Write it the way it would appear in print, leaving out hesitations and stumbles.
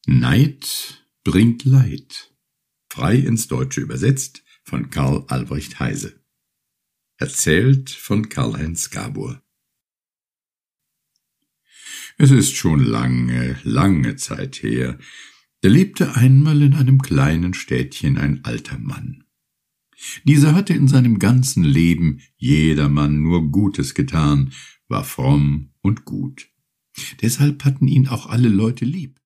Neid bringt Leid. Frei ins Deutsche übersetzt von Karl Albrecht Heise. Erzählt von Karl-Heinz Gabor. Es ist schon lange, lange Zeit her. Da lebte einmal in einem kleinen Städtchen ein alter Mann. Dieser hatte in seinem ganzen Leben jedermann nur Gutes getan, war fromm und gut. Deshalb hatten ihn auch alle Leute lieb.